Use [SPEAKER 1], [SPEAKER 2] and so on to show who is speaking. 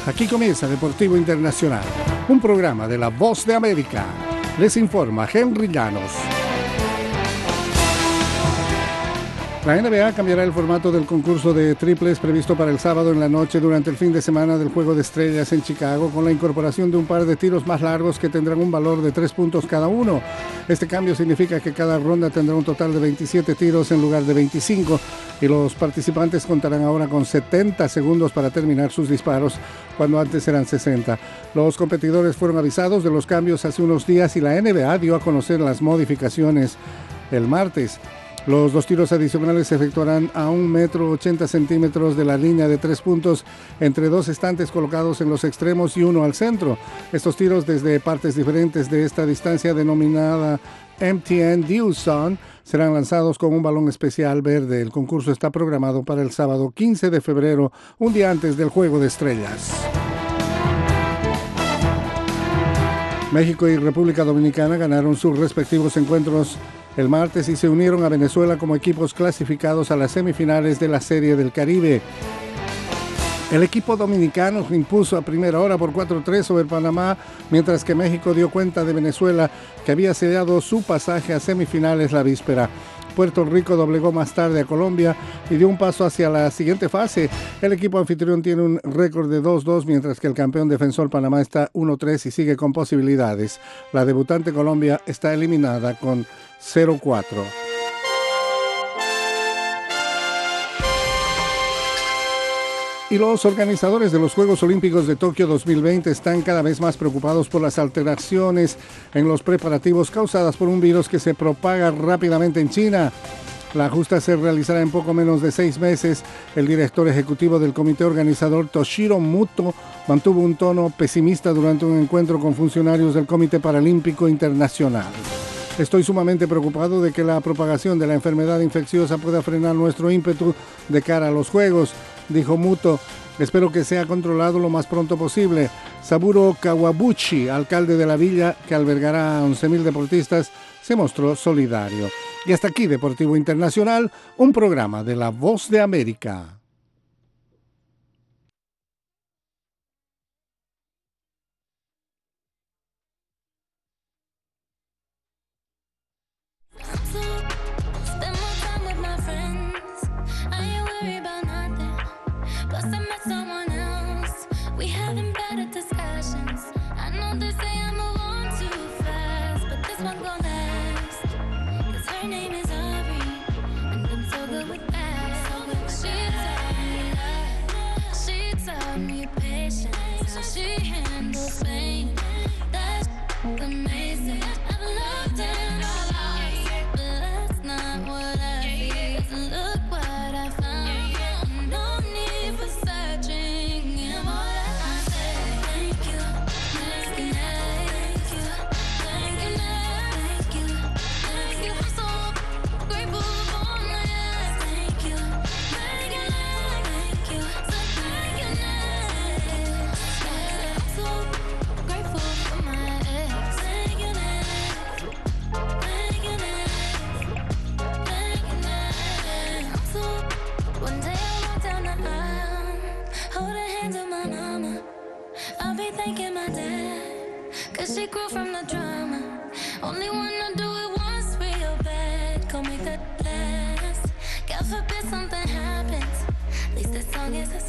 [SPEAKER 1] Aquí comienza Deportivo Internacional, un programa de La Voz de América. Les informa Henry Llanos. La NBA cambiará el formato del concurso de triples previsto para el sábado en la noche durante el fin de semana del Juego de Estrellas en Chicago, con la incorporación de un par de tiros más largos que tendrán un valor de 3 puntos cada uno. Este cambio significa que cada ronda tendrá un total de 27 tiros en lugar de 25 y los participantes contarán ahora con 70 segundos para terminar sus disparos, cuando antes eran 60. Los competidores fueron avisados de los cambios hace unos días y la NBA dio a conocer las modificaciones el martes. Los 2 tiros adicionales se efectuarán a 1,80 m de la línea de 3 puntos entre 2 estantes colocados en los extremos y uno al centro. Estos tiros desde partes diferentes de esta distancia, denominada MTN Dew Zone, serán lanzados con un balón especial verde. El concurso está programado para el sábado 15 de febrero, un día antes del Juego de Estrellas. México y República Dominicana ganaron sus respectivos encuentros el martes y se unieron a Venezuela como equipos clasificados a las semifinales de la Serie del Caribe. El equipo dominicano impuso a primera hora por 4-3 sobre Panamá, mientras que México dio cuenta de Venezuela, que había sellado su pasaje a semifinales la víspera. Puerto Rico doblegó más tarde a Colombia y dio un paso hacia la siguiente fase. El equipo anfitrión tiene un récord de 2-2, mientras que el campeón defensor Panamá está 1-3 y sigue con posibilidades. La debutante Colombia está eliminada con 0-4. Y los organizadores de los Juegos Olímpicos de Tokio 2020 están cada vez más preocupados por las alteraciones en los preparativos causadas por un virus que se propaga rápidamente en China. La justa se realizará en poco menos de 6 meses. El director ejecutivo del comité organizador, Toshiro Muto, mantuvo un tono pesimista durante un encuentro con funcionarios del Comité Paralímpico Internacional. Estoy sumamente preocupado de que la propagación de la enfermedad infecciosa pueda frenar nuestro ímpetu de cara a los Juegos, dijo Muto. Espero que sea controlado lo más pronto posible. Saburo Kawabuchi, alcalde de la villa que albergará a 11,000 deportistas, se mostró solidario. Y hasta aquí Deportivo Internacional, un programa de La Voz de América.
[SPEAKER 2] Something happens. At least this song is a